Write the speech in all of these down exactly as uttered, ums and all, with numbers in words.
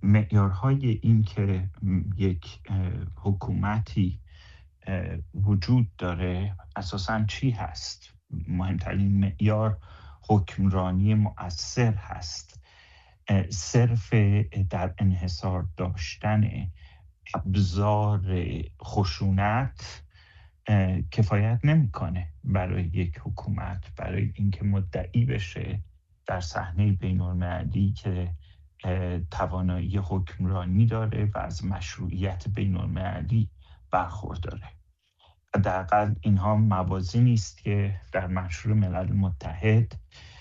معیارهای این که یک حکومتی وجود داره اساساً چی هست؟ مهمترین معیار حکمرانی مؤثر هست. صرف در انحصار داشتن ابزار خشونت کفایت نمیکنه برای یک حکومت، برای اینکه مدعی بشه در صحنه بین‌المللی که توانایی حکمرانی داره و از مشروعیت بین‌المللی برخورداره. حداقل اینها موازینی است که در منشور ملل متحد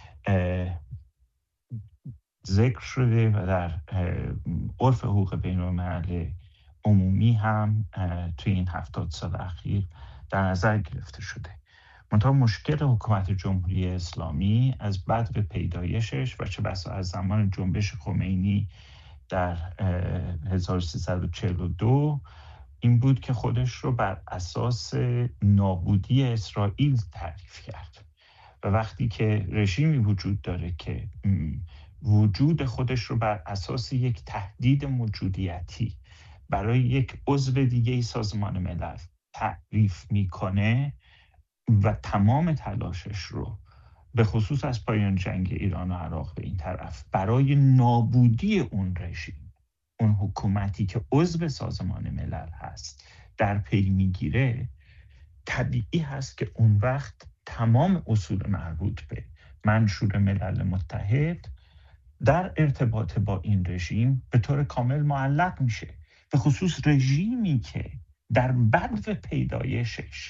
ذکر شده و در عرف حقوق بین‌الملل عمومی هم توی این هفتاد سال اخیر در نظر گرفته شده. منتها مشکل حکومت جمهوری اسلامی از بدو پیدایشش و چه بسا از زمان جنبش خمینی در هزار و سیصد و چهل و دو این بود که خودش رو بر اساس نابودی اسرائیل تعریف کرد و وقتی که رژیمی وجود داره که وجود خودش رو بر اساس یک تهدید موجودیتی برای یک عضو دیگه سازمان ملل تعریف میکنه و تمام تلاشش رو به خصوص از پایان جنگ ایران و عراق به این طرف برای نابودی اون رژیم، اون حکومتی که عضو سازمان ملل هست در پی میگیره، طبیعی هست که اون وقت تمام اصول مربوط به منشور ملل متحد در ارتباط با این رژیم به طور کامل معلق میشه. به خصوص رژیمی که در بدو پیدایشش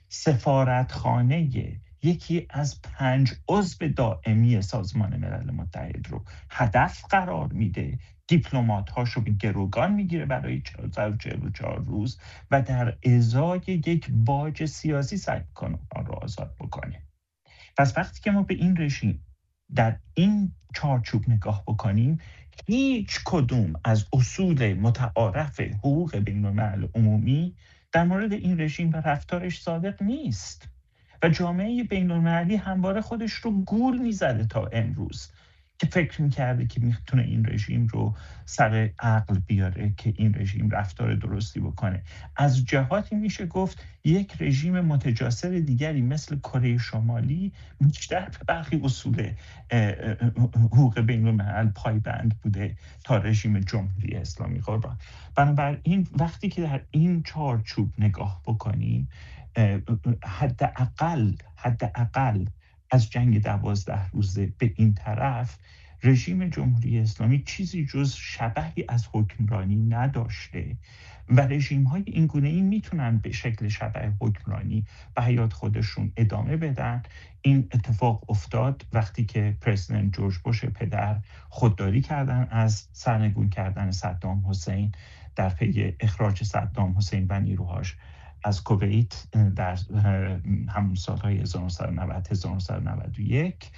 سفارتخانه یکی از پنج عضو دائمی سازمان ملل متحد رو هدف قرار میده، دیپلمات‌هاش رو به گروگان میگیره برای چهل و چهار روز و در ازای یک باج سیاسی سعی کنه آن رو آزاد بکنه. پس وقتی که ما به این رژیم در این چارچوب نگاه بکنیم، هیچ کدوم از اصول متعارف حقوق بین‌الملل عمومی در مورد این رژیم و رفتارش صادق نیست و جامعه بین‌المللی همواره خودش رو گول میزده تا امروز که فکر میکرده که میتونه این رژیم رو سر عقل بیاره، که این رژیم رفتار درستی بکنه. از جهاتی میشه گفت یک رژیم متجاسر دیگری مثل کره شمالی بیشتر به برخی اصول حقوق بین‌الملل پایبند بوده تا رژیم جمهوری اسلامی قربان. بنابراین وقتی که در این چارچوب نگاه بکنیم، حداقل حداقل از جنگ دوازده روزه به این طرف رژیم جمهوری اسلامی چیزی جز شبحی از حکمرانی نداشته و رژیم‌های این گونه‌ای میتونن به شکل شبح حکمرانی به حیات خودشون ادامه بدن. این اتفاق افتاد وقتی که پرزیدنت جورج بوش پدر خودداری کردن از سرنگون کردن صدام حسین در پی اخراج صدام حسین و نیروهاش از کویت در همون سالهای هزار و نهصد و نود هزار و نهصد و نود و یک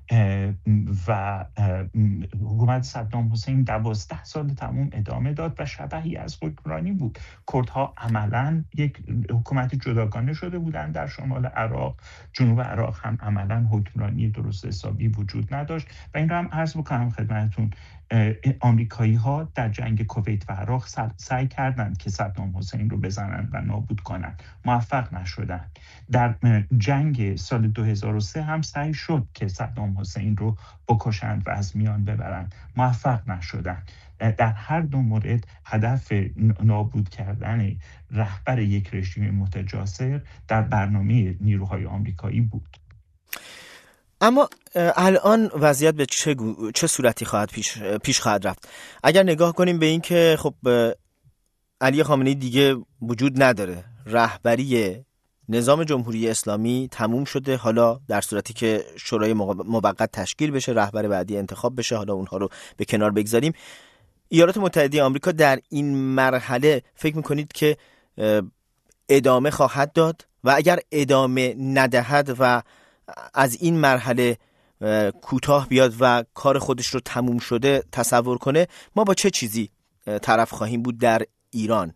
و حکومت صدام حسین دوازده سال تمام ادامه داد و شبحی از حکمرانی بود. کردها عملاً یک حکومت جداگانه شده بودند در شمال عراق، جنوب عراق هم عملاً حکمرانی درست حسابی وجود نداشت و این رو هم عرض بکنم خدمتتون، آمریکایی ها در جنگ کویت و عراق سعی کردند که صدام حسین رو بزنند و نابود کنند، موفق نشدند. در جنگ سال دو هزار و سه هم سعی شد که صدام حسین رو بکشند و از میان ببرند، موفق نشدند. در هر دو مورد هدف نابود کردن رهبر یک رژیم متجاسر در برنامه نیروهای آمریکایی بود. اما الان وضعیت به چه, گو... چه صورتی خواهد پیش... پیش خواهد رفت؟ اگر نگاه کنیم به این که خب علی خامنه‌ای دیگه وجود نداره، رهبری نظام جمهوری اسلامی تموم شده، حالا در صورتی که شورای موقت تشکیل بشه، رهبر بعدی انتخاب بشه، حالا اونها رو به کنار بگذاریم، ایالات متحده آمریکا در این مرحله فکر میکنید که ادامه خواهد داد و اگر ادامه ندهد و از این مرحله کوتاه بیاد و کار خودش رو تموم شده تصور کنه، ما با چه چیزی طرف خواهیم بود در ایران؟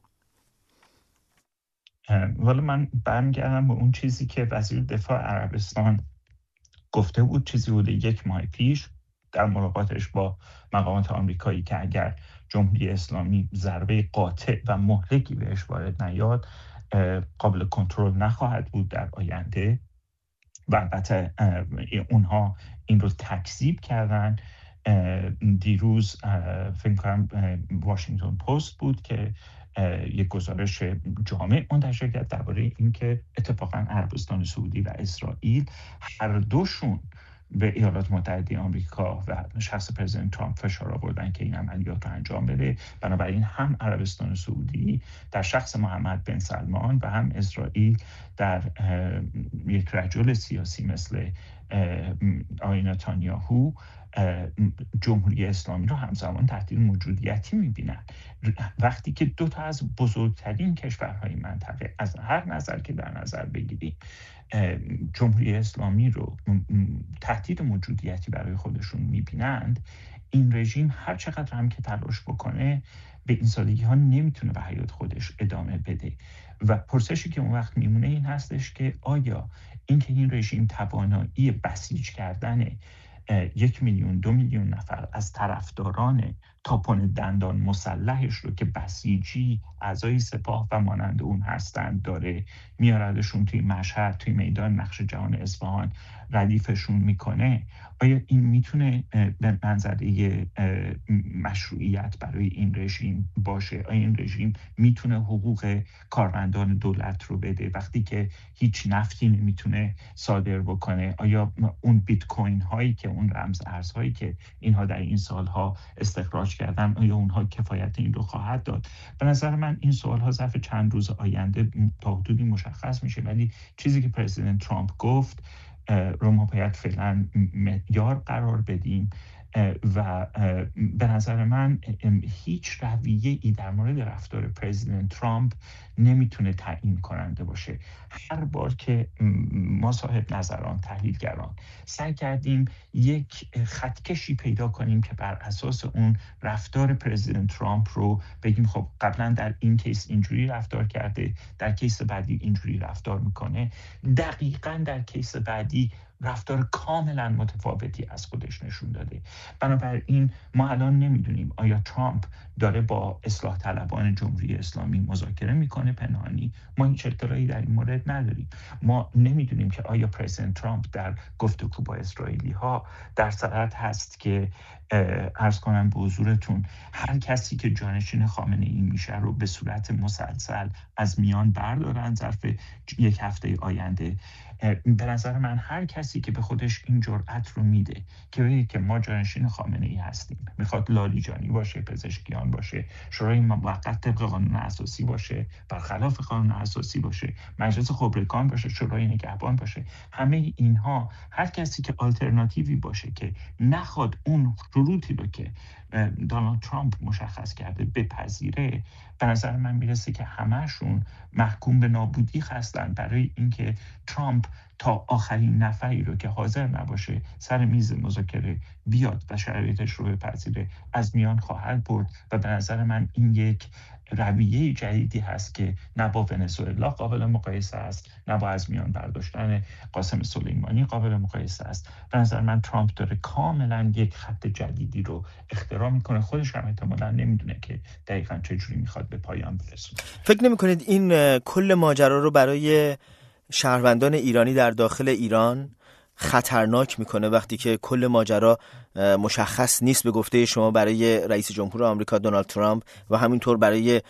والا من برمیگردم به اون چیزی که وزیر دفاع عربستان گفته بود، چیزی بوده یک ماه پیش در ملاقاتش با مقامات آمریکایی، که اگر جمهوری اسلامی ضربه قاطع و مهلکی بهش وارد نیاد قابل کنترل نخواهد بود در آینده. و البته اونها این رو تکذیب کردن. دیروز فکر کنم واشنگتن پست بود که یک گزارش جامع منتشر کرد درباره اینکه اتفاقا عربستان سعودی و اسرائیل هر دوشون به ایالات متحده آمریکا و شخص پرزیدنت ترامپ فشار آوردن که این عملیات رو انجام بده. بنابراین هم عربستان سعودی در شخص محمد بن سلمان و هم اسرائیل در یک رجل سیاسی مثل آقای نتانیاهو جمهوری اسلامی رو همزمان تهدید موجودیتی می‌بینن. وقتی که دو تا از بزرگترین کشورهای منطقه از هر نظر که در نظر بگیریم جمهوری اسلامی رو تهدید موجودیتی برای خودشون می‌بینند، این رژیم هر چقدر هم که تلاش بکنه به این سادگی ها نمیتونه به حیات خودش ادامه بده. و پرسشی که اون وقت میمونه این هستش که آیا اینکه این رژیم توانایی بسیج کردن یک میلیون دو میلیون نفر از طرفداران تاپون دندان مسلحش رو که بسیجی اعضای سپاه و مانند اون هستند داره، میاردشون توی مشهد، توی میدان نقش جهان اصفهان ردیفشون میکنه، آیا این میتونه به منظره مشروعیت برای این رژیم باشه؟ آیا این رژیم میتونه حقوق کارمندان دولت رو بده وقتی که هیچ نفتی نمیتونه صادر بکنه؟ آیا اون بیت کوین هایی که اون رمز ارزهایی که اینها در این سالها استخراج کردن آیا اونها کفایت این رو خواهد داد؟ به نظر من این سوالها ظرف چند روز آینده تا حدودی مشخص میشه، ولی چیزی که پرزیدنت ترامپ گفت رو ما باید فعلا معیار قرار بدیم و به نظر من هیچ رویه ای در مورد رفتار پرزیدنت ترامپ نمیتونه تعیین کننده باشه. هر بار که ما صاحب نظران، تحلیلگران سعی کردیم یک خطکشی پیدا کنیم که بر اساس اون رفتار پرزیدنت ترامپ رو بگیم خب قبلا در این کیس اینجوری رفتار کرده، در کیس بعدی اینجوری رفتار میکنه، دقیقاً در کیس بعدی رفتار کاملا متفاوتی از خودش نشون داده. بنابراین ما الان نمیدونیم آیا ترامپ داره با اصلاح طلبان جمهوری اسلامی مذاکره میکنه پنهانی. ما هیچ اطلاعی در این مورد نداریم. ما نمیدونیم که آیا پرزیدنت ترامپ در گفتگو با اسرائیلی ها در صدد هست که عرض کنم به حضورتون هر کسی که جانشین خامنه ای میشه رو به صورت مسلسل از میان بردارن ظرف یک هفته آینده. به نظر من هر کسی که به خودش این جرأت رو میده که بگه که ما جانشین خامنه ای هستیم، میخواد لاریجانی باشه، پزشکیان باشه، شورای موقت طبق قانون اساسی باشه، برخلاف قانون اساسی باشه، مجلس خبرگان باشه، شورای نگهبان باشه، همه اینها هر کسی که آلترناتیوی باشه که نخواد اون شروطی رو که دونالد ترامپ مشخص کرده بپذیره، به نظر من میرسه که همهشون محکوم به نابودی هستن برای اینکه ترامپ تا آخرین نفری رو که حاضر نباشه سر میز مذاکره بیاد و شرایطش رو بپذیره از میان خواهد برد. و به نظر من این یک رویه جدیدی هست که نه با ونزوئلا قابل مقایسه است، نه با از میان برداشتن قاسم سلیمانی قابل مقایسه است. به نظر من ترامپ داره کاملا یک خط جدیدی رو اختراع میکنه، خودش هم احتمالاً نمیدونه که دقیقاً چجوری میخواد به پایان برسونه. فکر نمی‌کنید این کل ماجرا رو برای شهروندان ایرانی در داخل ایران خطرناک میکنه وقتی که کل ماجرا مشخص نیست به گفته شما برای رئیس جمهور آمریکا دونالد ترامپ و همینطور برای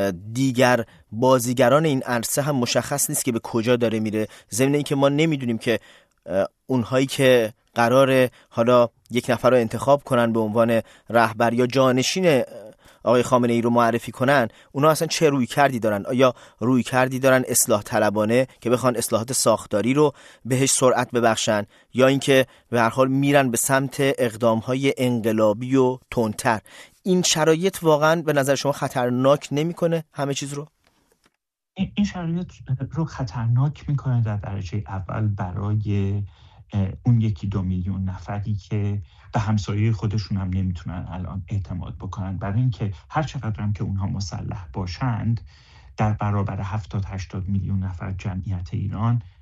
دیگر بازیگران این عرصه هم مشخص نیست که به کجا داره میره، ضمن اینکه ما نمیدونیم که اونهایی که قراره حالا یک نفر رو انتخاب کنن به عنوان رهبر یا جانشین آقای خامنه ای رو معرفی کنن اونا اصلا چه روی کردی دارن؟ آیا روی کردی دارن اصلاح طلبانه که بخوان اصلاحات ساختاری رو بهش سرعت ببخشن، یا اینکه به هر حال میرن به سمت اقدام‌های انقلابی و تندتر؟ این شرایط واقعا به نظر شما خطرناک نمی‌کنه همه چیز رو؟ این شرایط رو خطرناک میکنه در درجه اول برای اون یکی دو میلیون نفری که به همسایه خودشون هم نمیتونن الان اعتماد بکنن، برای اینکه هر چقدر هم که اونها مسلح باشند در برابر هفتاد هشتاد میلیون نفر جمعیت ایران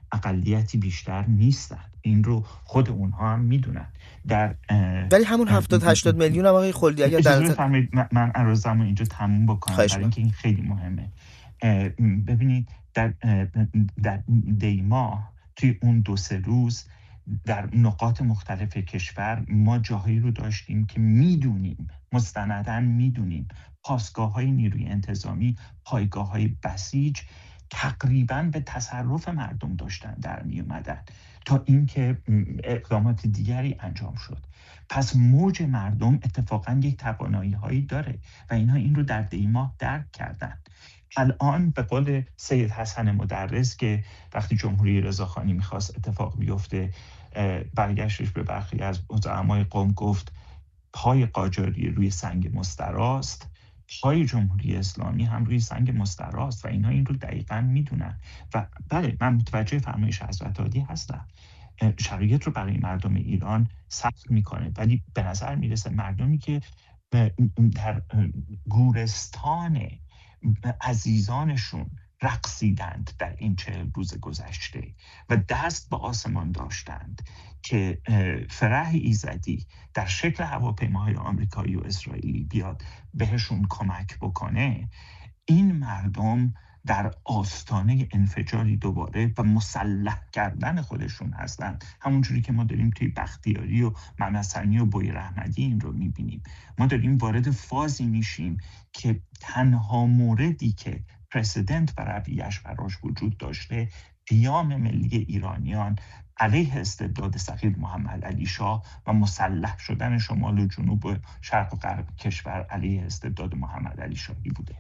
اقلیتی بیشتر نیستن. این رو خود اونها هم میدونن. در ولی همون هفتاد هشتاد میلیون هم آقای خلدی اگر در اجازه بفرمایید من عرضمو اینجا تموم بکنم برای اینکه این خیلی مهمه. ببینید در در دیما توی اون دو سه روز در نقاط مختلف کشور ما جاهایی رو داشتیم که میدونیم، مستنداً میدونیم پاسگاه‌های نیروی انتظامی، پایگاه‌های بسیج تقریباً به تصرف مردم داشتن در می اومدن تا اینکه اقدامات دیگری انجام شد. پس موج مردم اتفاقاً یک توانایی‌هایی داره و اینها این رو در دیما درک کردن. الان به قول سید حسن مدرس که وقتی جمهوری رضاخانی میخواست اتفاق بیفته برگشتش به برخی از زعمای قوم گفت پای قاجاری روی سنگ مستراست، پای جمهوری اسلامی هم روی سنگ مستراست و اینها این رو دقیقاً میدونن. و بله من متوجه فرمایش حضرت عالی هستم، شرایط رو برای مردم ایران سخت میکنه، ولی به نظر میرسه مردمی که در گورستان عزیزانشون رقصیدند در این چهل روز گذشته و دست به آسمان داشتند که فرح ایزدی در شکل هواپیماهای آمریکایی و اسرائیلی بیاد بهشون کمک بکنه، این مردم در آستانه انفجاری دوباره و مسلح کردن خودشون هستند. همونجوری که ما داریم توی بختیاری و ممسنی و بوی رحمدی این رو میبینیم. ما داریم وارد فازی میشیم که تنها موردی که پرسیدنت و رویش براش وجود داشته قیام ملی ایرانیان علیه استبداد سفیر محمد علی شاه و مسلح شدن شمال و جنوب و شرق و غرب کشور علیه استبداد محمد علی شاهی بوده.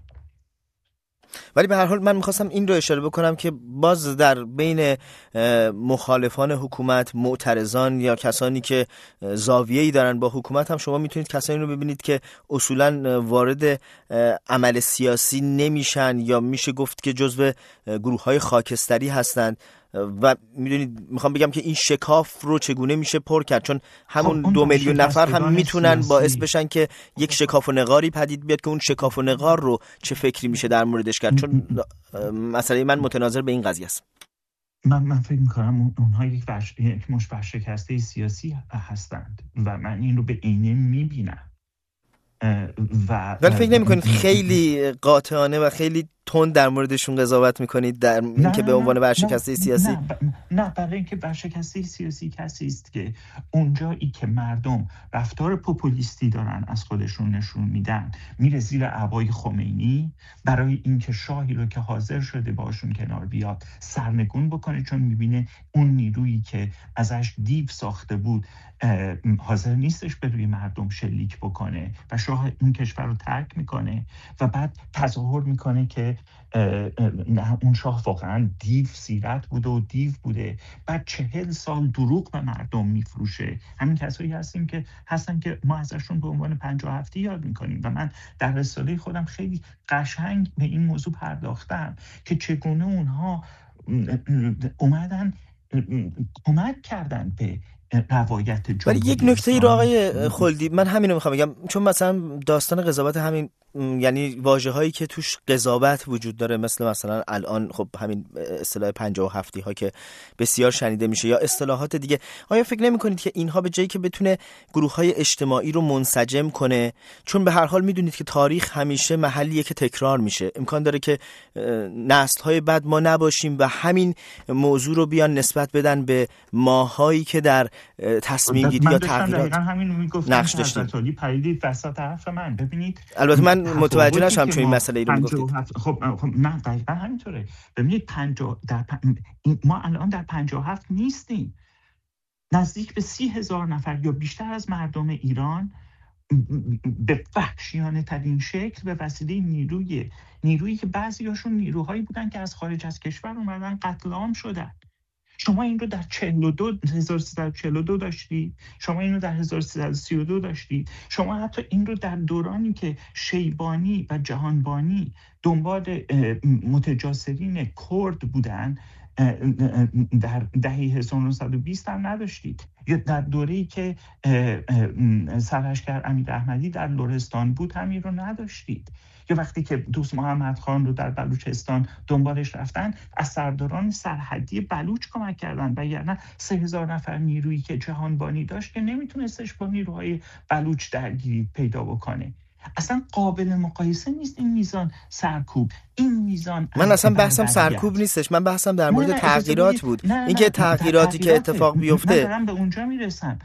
ولی به هر حال من میخواستم این رو اشاره بکنم که باز در بین مخالفان حکومت، معترضان یا کسانی که زاویه‌ای دارن با حکومت هم شما میتونید کسانی رو ببینید که اصولاً وارد عمل سیاسی نمیشن یا میشه گفت که جزو گروه‌های خاکستری هستند و میدونید میخوام بگم که این شکاف رو چگونه میشه پر کرد، چون همون دو میلیون نفر هم میتونن باعث بشن که یک شکاف و نقاری پدید بیاد که اون شکاف و نقار رو چه فکری میشه در موردش کرد، چون مسئله من متناظر به این قضیه است. من من فکر میکنم اونها یک ورش... یک مش ورشکسته سیاسی هستند و من این رو به عینه میبینم و ولی فکر نمیکنید خیلی قاطعانه و خیلی تند در موردشون قضاوت میکنید در اینکه به عنوان ورشکسته سیاسی؟ نه, ب... نه برای اینکه ورشکسته سیاسی کسی است که اونجایی که مردم رفتار پوپولیستی دارن از خودشون نشون میدن میره زیر عبای خمینی برای اینکه شاهی رو که حاضر شده باشون کنار بیاد سرنگون بکنه، چون میبینه اون نیرویی که ازش دیو ساخته بود حاضر نیستش به روی مردم شلیک بکنه و شاه اون کشور رو ترک میکنه و بعد تظاهر میکنه که نه اون شاه واقعا دیو سیرت بوده و دیو بوده، بعد چهل سال دروغ به مردم میفروشه. همین کسایی هستیم که هستن که ما ازشون به عنوان پنجاه و هفتی یاد میکنیم و من در رساله خودم خیلی قشنگ به این موضوع پرداختم که چگونه اونها اومدن کمک کردن به روایت جمهوری. ولی یک نکته ای رو آقای خلدی من همین رو میخوام بگم، چون مثلا داستان قضاوت همین یعنی واژه هایی که توش قضاوت وجود داره مثل مثلا الان خب همین اصطلاح پنجاه و هفتی ها که بسیار شنیده میشه یا اصطلاحات دیگه، آیا فکر نمی کنید که اینها به جایی که بتونه گروه های اجتماعی رو منسجم کنه، چون به هر حال میدونید که تاریخ همیشه محلیه که تکرار میشه، امکان داره که نسل های بعد ما نباشیم و همین موضوع رو بیان نسبت بدن به ماهایی که در تصمیم گیری یا تغییرات نقش داشتیم؟ پریدید وسط حرف من. ببینید البته من متوجه نشم چون این مسئله ای رو میگفتید. خب خب نه دقیقاً همینطوره. ببینید پنجاه در پ... ما الان در پنجاه و هفت نیستیم. نزدیک به سی هزار نفر یا بیشتر از مردم ایران به وحشیانه ترین شکل به وسیله نیروی نیرویی که بعضیاشون نیروهایی بودن که از خارج از کشور اومدن قتل عام شدن. شما این رو در هزار و سیصد و چهل و دو داشتید، شما این رو در هزار و سیصد و سی و دو داشتید، شما حتی این رو در دورانی که شیبانی و جهانبانی دنبال متجاسرین کرد بودن در دهه هزار و نهصد و بیست هم نداشتید، یا در دوره‌ای که سرلشکر امیر احمدی در لرستان بود همین رو نداشتید، یا وقتی که دوست محمد خان رو در بلوچستان دنبالش رفتن از سرداران سرحدی بلوچ کمک کردن، وگرنه سه هزار نفر نیرویی که جهانبانی داشت که نمیتونستش با نیروهای بلوچ درگیری پیدا بکنه. اصلا قابل مقایسه نیست این میزان سرکوب، این میزان. من اصلا بحثم سرکوب نیستش، من بحثم در مورد تغییرات بود. اینکه تغییراتی که اتفاق بیفته، من دارم به اونجا میرسم.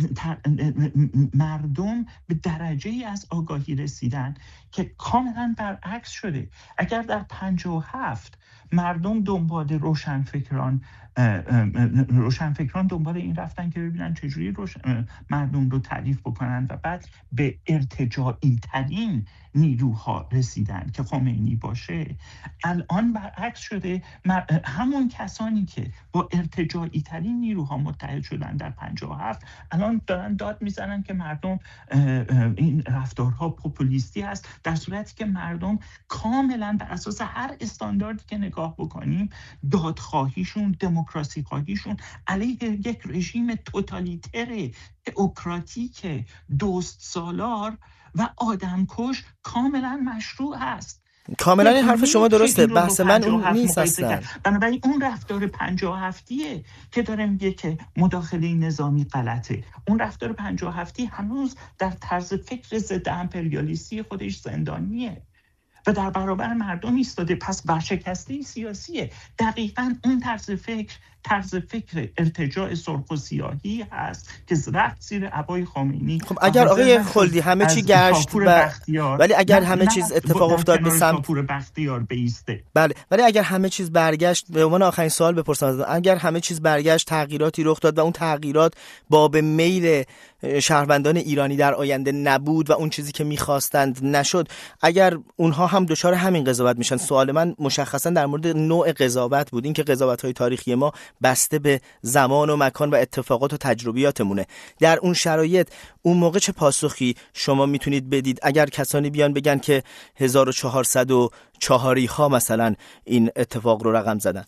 مردم به درجه ای از آگاهی رسیدن که کاملا برعکس شده. اگر در پنجاه و هفت مردم دنبال روشنفکران روشنفکران دنبال این رفتن که ببینن چجوری مردم رو تعریف بکنن و بعد به ارتجاعی ترین نیروها رسیدن که خمینی باشه، الان برعکس شده. همون کسانی که با ارتجاعی ترین نیروها متحد شدن در پنجاه و هفت الان دارن داد میزنن که مردم این رفتارها پوپولیستی هست، در صورتی که مردم کاملا بر اساس هر استانداردی که نگاه بکنیم دادخواهیشون، دموکراسی خواهیشون علیه یک رژیم توتالیتر تئوکراتیک دوست سالار و آدمکش کاملا مشروع است. کاملا این حرف شما درسته، بحث من اون نیست اصلا. بنابراین اون رفتار پنجاه و هفتیه که داره میگه که مداخله نظامی غلطه. اون رفتار پنجاه و هفتی هنوز در طرز فکر ضد امپریالیستی خودش زندانیه و در برابر مردم ایستاده. پس ورشکسته سیاسیه. دقیقاً اون طرز فکر طرز فکر ارتجاع سرخ و سیاهی هست که رفت زیر عبای خمینی. خب اگر آقای خلدی همه چی گشت ب... ولی اگر همه چیز اتفاق افتاد به سمت شاپور بختیار بیسته، بله، ولی اگر همه چیز برگشت، به عنوان آخرین سوال بپرسم، اگر همه چیز برگشت، تغییراتی رخ داد و اون تغییرات با به میل شهروندان ایرانی در آینده نبود و اون چیزی که می‌خواستند نشد، اگر اونها هم دچار همین قضاوت میشن، سوال من مشخصا در مورد نوع قضاوت بود، این که قضاوت‌های تاریخی ما بسته به زمان و مکان و اتفاقات و تجربیاتمونه. در اون شرایط اون موقع چه پاسخی شما میتونید بدید اگر کسانی بیان بگن که هزار و چهارصد و چهاری ها مثلا این اتفاق رو رقم زدن؟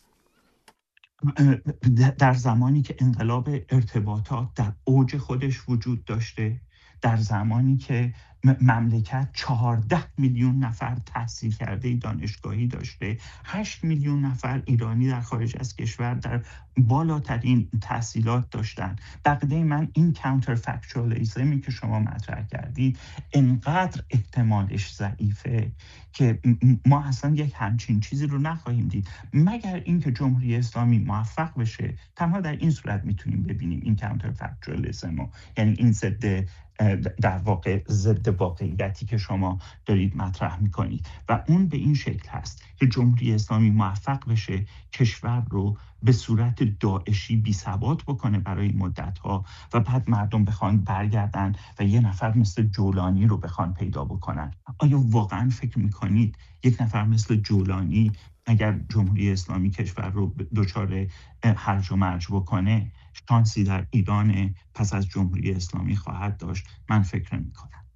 در زمانی که انقلاب ارتباطات در اوج خودش وجود داشته، در زمانی که مملکت چهارده میلیون نفر تحصیل کرده دانشگاهی داشته، هشت میلیون نفر ایرانی در خارج از کشور در بالاترین تحصیلات داشتن، بقیده من این کانتر فکچوالیسمی که شما مطرح کردید انقدر احتمالش ضعیفه که ما اصلا یک همچین چیزی رو نخواهیم دید مگر اینکه جمهوری اسلامی موفق بشه. تنها در این صورت میتونیم ببینیم این کانتر فکچوالیسم، یعنی این ضد در واقع ضد واقعیتی که شما دارید مطرح میکنید، و اون به این شکل هست که جمهوری اسلامی موفق بشه کشور رو به صورت داعشی بی ثبات بکنه برای مدت‌ها و بعد مردم بخوان برگردن و یه نفر مثل جولانی رو بخوان پیدا بکنن. آیا واقعا فکر میکنید یک نفر مثل جولانی اگر جمهوری اسلامی کشور رو دچار هرج و مرج بکنه شانسی در ایران پس از جمهوری اسلامی خواهد داشت؟ من فکر نمی‌کنم.